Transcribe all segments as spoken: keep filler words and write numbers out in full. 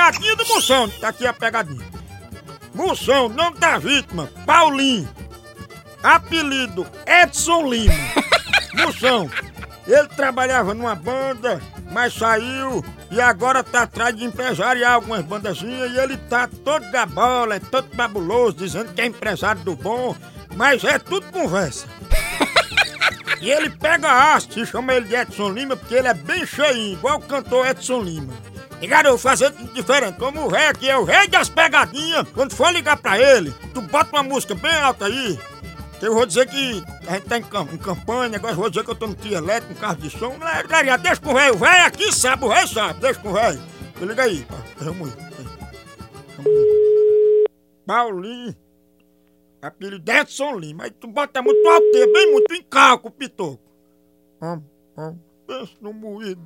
pegadinha do Moção. Tá aqui a pegadinha. Moção, nome da vítima, Paulinho. Apelido, Edson Lima. Moção, ele trabalhava numa banda, mas saiu e agora tá atrás de empresariar algumas bandazinhas e ele tá todo da bola, é todo babuloso, dizendo que é empresário do bom, mas é tudo conversa. E ele pega a haste e chama ele de Edson Lima porque ele é bem cheinho, igual o cantor Edson Lima. E garoto, fazer diferente, como o rei aqui é o rei das pegadinhas, quando for ligar pra ele, tu bota uma música bem alta aí, que eu vou dizer que a gente tá em, cam em campanha, agora eu vou dizer que eu tô no trio elétrico, um carro de som, galera, deixa com o rei, o rei aqui sabe, o rei sabe, deixa com o rei. Liga aí, pá, vamos aí. Vamos aí. Paulinho, apelido Edson Lima, aí tu bota muito alto, bem muito em calco, pitoco. Hum, hum, pensa no moído.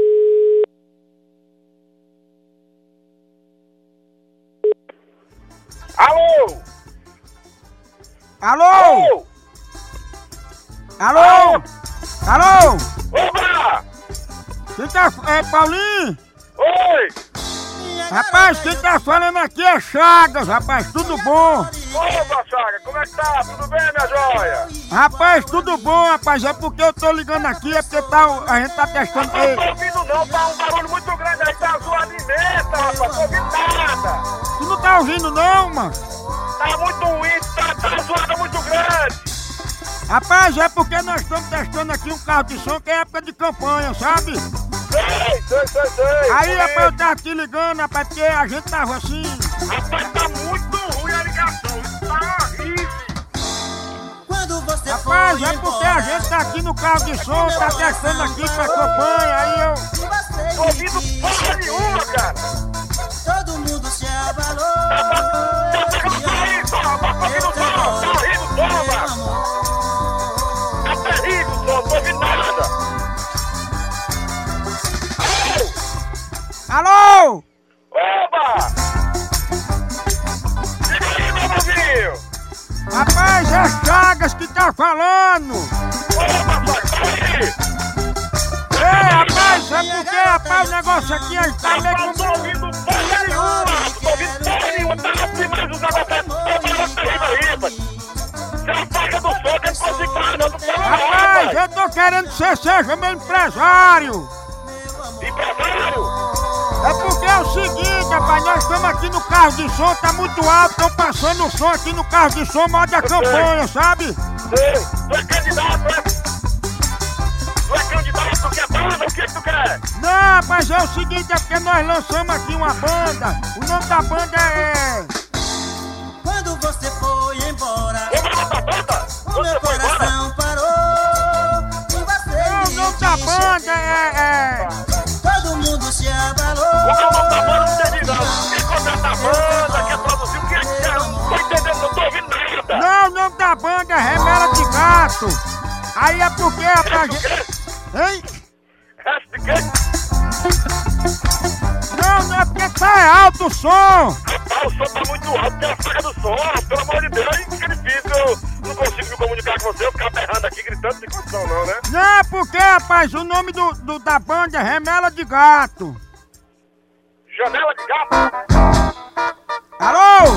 Alô? Alô? Alô? Alô? Opa! Quem tá... É Paulinho? Oi! Rapaz, quem tá falando aqui é Chagas, rapaz, tudo bom? Opa, Chaga, como é que tá? Tudo bem, minha joia? Rapaz, tudo bom, rapaz, é porque eu tô ligando aqui, é porque tá, a gente tá testando... Não tô ouvindo não, tá um barulho muito grande aí, tá zoado imensa, rapaz, tô ouvindo nada! Tu não tá ouvindo não, mano? Tá muito ruim, tá, tá zoada muito grande! Rapaz, é porque nós estamos testando aqui um carro de som que é época de campanha, sabe? Sei, sei, sei, sei! Aí, rapaz, eu tava te ligando, rapaz, porque a gente tava assim... Rapaz, tá muito ruim a ligação, tá horrível! Rapaz, é porque a gente tá aqui no carro de som, tá testando aqui pra campanha, aí eu... Tô ouvindo porra nenhuma, cara! Todo mundo se abalou. Tá pegando som, tá pegando som, tá horrível, toma! Tá terrível, som, não tô ouvindo nada! Alô? Oba! Diga aí, meu novinho! Rapaz, é Chagas que tá falando! Oba, sai! Ei, rapaz, sabe por quê? Rapaz, o negócio aqui é tá meio Não tô como... ouvindo porra nenhuma! Não tô ouvindo porra nenhuma! Tá demais os negócios aí! Tá negócio terrível aí, rapaz! Você apaga do som, que eu não consigo falar não! Não tô Rapaz, eu tô querendo que você seja meu empresário! Empresário! É porque é o seguinte, rapaz, nós estamos aqui no carro de som, tá muito alto, estão passando o som aqui no carro de som, modo a campanha, sabe? Sei! Tu é candidato, né? Tu é candidato, tu quer banda? O que tu quer? Não, mas é o seguinte, é porque nós lançamos aqui uma banda, o nome da banda é... Quando você foi embora, Vamos lá pra banda? o meu Você foi embora? coração parou. E você Não, o me nome da deixou. banda é... é... Todo mundo se abalou. Qual é o nome da banda? Não entendi não. Quem contrata a banda, quer produzir, o que é que quer? Não tô entendendo, não tô ouvindo nada. Não, o nome da banda é Remela de Gato. Aí é porque, rapaz... O quê? Hein? Resto de quê? Não, não é porque tá alto o som. Rapaz, o som tá muito alto, tem a saga do som. Pelo amor de Deus, fica difícil. Eu não consigo me comunicar com você, eu ficar berrando aqui, gritando, sem condição não, né? Não, é porque, rapaz, o nome do, do- da banda é Remela de Gato. Janela de gato. Alô?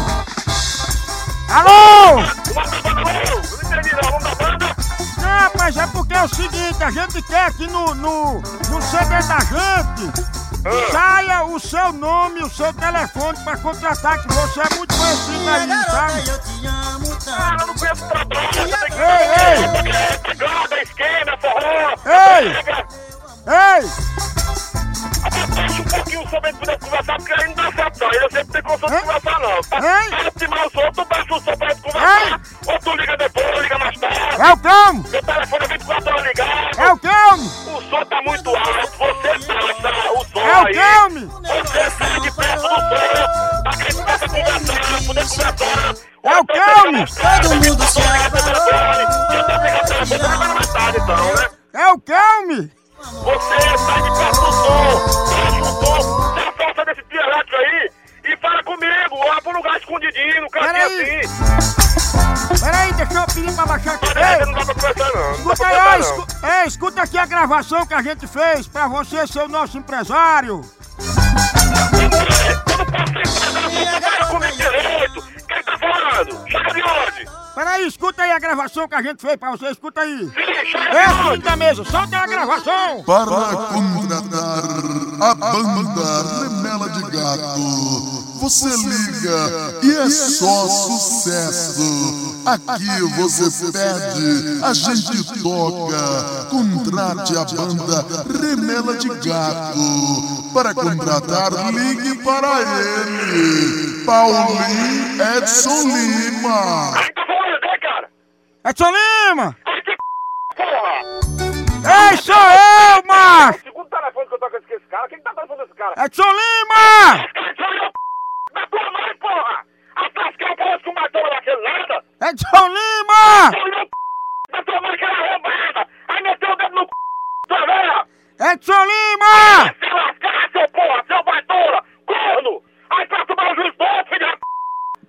Alô? O nome da banda não, eu não entendi não. O nome da banda? Não, rapaz, é porque é o seguinte, a gente quer aqui no, no, no C D da gente, Ah. saia o seu nome, o seu telefone pra contratar, que você é muito conhecido Minha aí, garota, sabe? eu te amo Ah, tanto. eu não conheço trabalho, você tem que... Ei, ei! É pegada, esquema, forró. Ei! Pega. Ei! Abaixa um pouquinho o som pra gente poder conversar, porque aí não dá certo não. Eu sempre tenho condição de Hein? conversar não. Tá? Hein? Para optimar o som, tu baixa o som pra gente conversar. Ou tu liga depois, liga mais tarde. É o cão! Meu telefone é vinte e quatro horas ligado. É o cão! O som tá muito alto, você baixa o som É o aí. cão! Você sai de perto do som, pra que a gente possa conversar, poder conversar. É o Ou então cão! você liga mais tarde, Todo mundo se liga teu abalou. telefone. Eu tô ligando o telefone, liga mais tarde então, né? É o cão! Você sai de perto do som, baixa o som, se afasta desse tio elétrico aí e fala comigo, lá pro lugar escondidinho, no cantinho Peraí. assim. Peraí, deixa eu pedir pra baixar aqui. Mas aí Ei, não dá pra conversar não, não dá escuta pra aí, ó, conversar não. escu- ei, escuta aqui a gravação que a gente fez pra você ser o nosso empresário. Vamos ver. não posso ser casado, você vai comigo direito. Quem tá falando? Chega de onde? Peraí, escuta aí a gravação que a gente fez pra você, escuta aí. Sim, chega de É onde? assim da mesa, solta a gravação. Para contratar a banda Remela de Gato, você liga e é só sucesso. Aqui você pede, a gente toca. Contrate a banda Remela de Gato. Para contratar, ligue para ele, Paulinho Edson Lima. Quem tá falando, né, cara? Edson Lima! Ai, que porra! Ei, sou eu, macho! Segundo telefone que eu tô com esse cara, quem tá falando desse cara? Edson Lima! Da tua mãe, porra! A tasca parece que o matou naquele nada! Edson Lima! Da tua mãe que era arrombada! Aí meteu o dedo no c... tua velha! Edson Lima! Se lascar, seu porra! Seu baitola! Corno! Aí pra tomar o juiz bom, filho da p...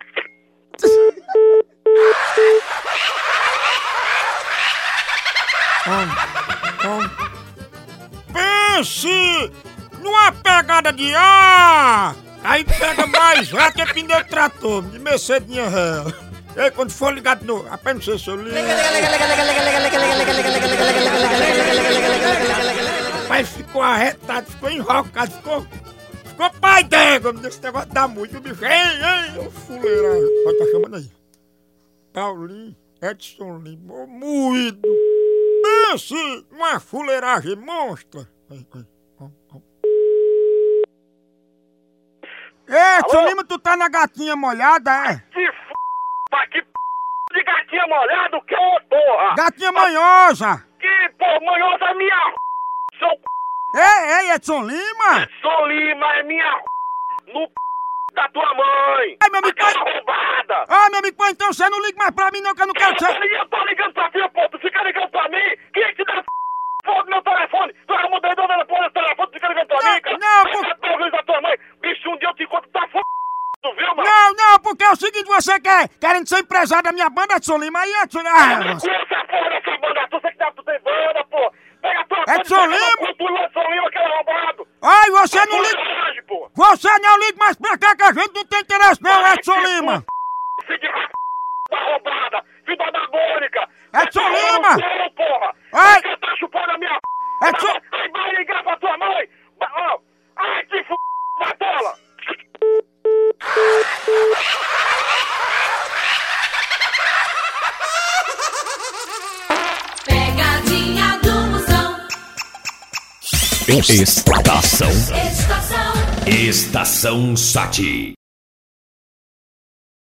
Pense numa pegada de ar! Aí pega mais já que pneu trator, de Mercedinha real. E aí quando for ligado no... Apenas não sei se eu ligo. Pai ficou arretado, ficou enrocado, ficou... Ficou pai d'égua, desse negócio dá muito, o bicho... Ei, ei, o fuleirão. Pode tá chamando aí. Paulinho Edson Lima, moído. Pense numa fuleiragem monstra. Ei, ei, ó, ó. Ei, Edson Lima, tu tá na gatinha molhada, é? Que f... Pra que p... de gatinha molhada o quê, porra? Gatinha manhosa! Que porra, manhosa é minha r... Seu c... Ei, ei, Edson Lima! Edson Lima é minha r... no c... da tua mãe! Ai, meu amigo, Aquela pai... roubada! Ah, meu amigo, pai, então você não liga mais pra mim não, que eu não quero Eu ser... tô, eu tô ligando pra ti, pô! Tu fica ligando pra mim? Quem é que te dá foda no meu telefone? Tu era mudando na porra do telefone, tu fica ligando pra Não, mim, cara? não, Vai por- pra tua vez da tua mãe! Bicho, um dia eu te encontro, tá f... Tu viu, mano? Não, não, porque é o seguinte, você quer, querendo ser empresário da minha banda, Edson Lima, aí, Edson Lima... Ah, Conhece a porra dessa banda, tu sei que dá, tu tem banda, pô! Pega a tua Edson banda e Lima! pega no cu do Edson Lima, que é roubado! ai, você não liga... Coragem, pô! Você não liga mais pra cá que a gente não tem interesse não, Edson Lima! Filho de r... da roubada! Filho da babônica! Edson Lima! Não, porra! Ai! Você tá chupando a minha p... Edson... Aí vai ligar pra tua mãe! Ba- ó, ai, que f... batola! Pegadinha do Moção. Estação. Estação. Estação Sati.